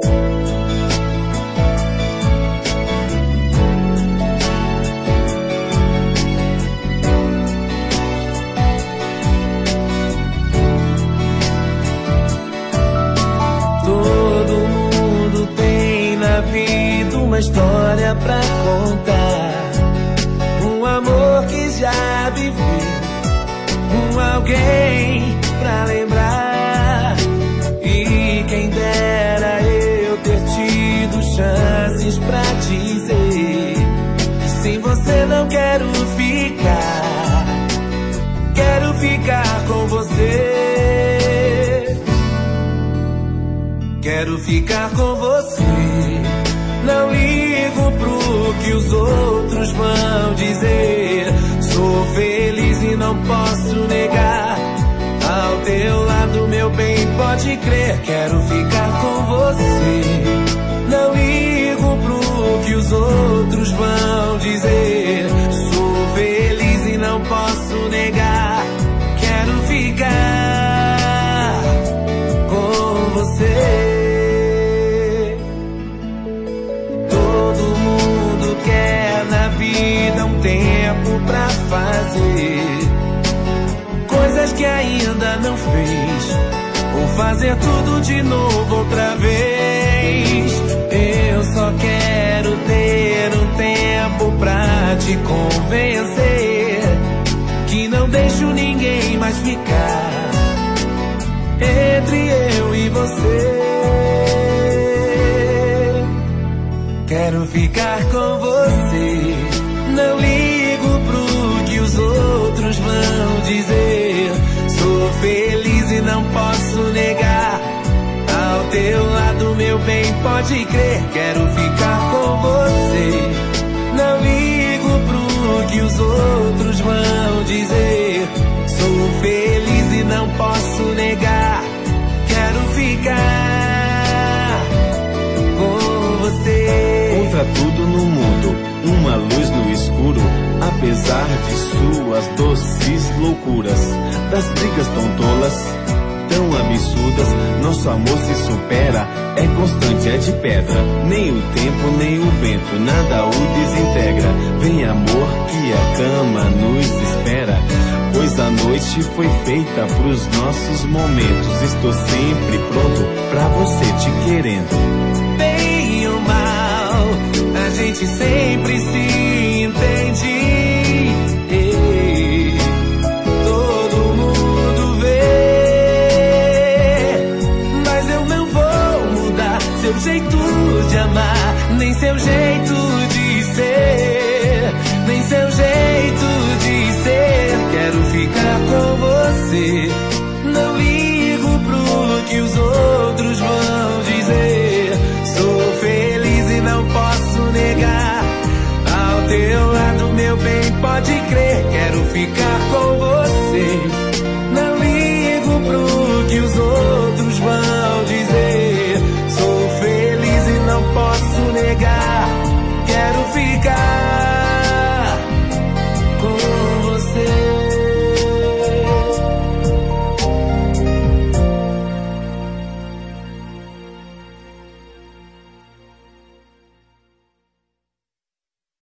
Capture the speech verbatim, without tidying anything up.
Uma história pra contar, um amor que já vivi, um alguém pra lembrar. E quem dera eu ter tido chances pra dizer que sem você não quero ficar, quero ficar com você, quero ficar com você. Não ligo pro que os outros vão dizer. Sou feliz e não posso negar. Ao teu lado, meu bem, pode crer. Quero ficar com você. Não ligo pro que os outros vão dizer. Sou feliz e não posso negar. Quero ficar com você. Vida um tempo pra fazer coisas que ainda não fez, ou fazer tudo de novo outra vez. Eu só quero ter um tempo pra te convencer que não deixo ninguém mais ficar entre eu e você. Quero ficar com você. Não ligo pro que os outros vão dizer. Sou feliz e não posso negar. Ao teu lado, meu bem, pode crer. Quero ficar com você. Não ligo pro que os outros vão dizer. Sou feliz e não posso negar. Quero ficar com você. Contra tudo no mundo, uma luz no escuro. Apesar de suas doces loucuras, das brigas tão tolas, tão absurdas, nosso amor se supera. É constante, é de pedra. Nem o tempo, nem o vento, nada o desintegra. Vem amor que a cama nos espera, pois a noite foi feita pros nossos momentos. Estou sempre pronto pra você, te querendo. Bem ou mal, a gente sempre se entende. Ei, todo mundo vê, mas eu não vou mudar seu jeito de amar, nem seu jeito de ser, nem seu jeito de ser. Quero ficar com você. Não ligo pro que os outros vão dizer. Sou feliz e não posso negar. Ao teu lado, meu bem, pode crer. Quero ficar com você. Não ligo pro que os outros vão dizer. Sou feliz e não posso negar. Quero ficar com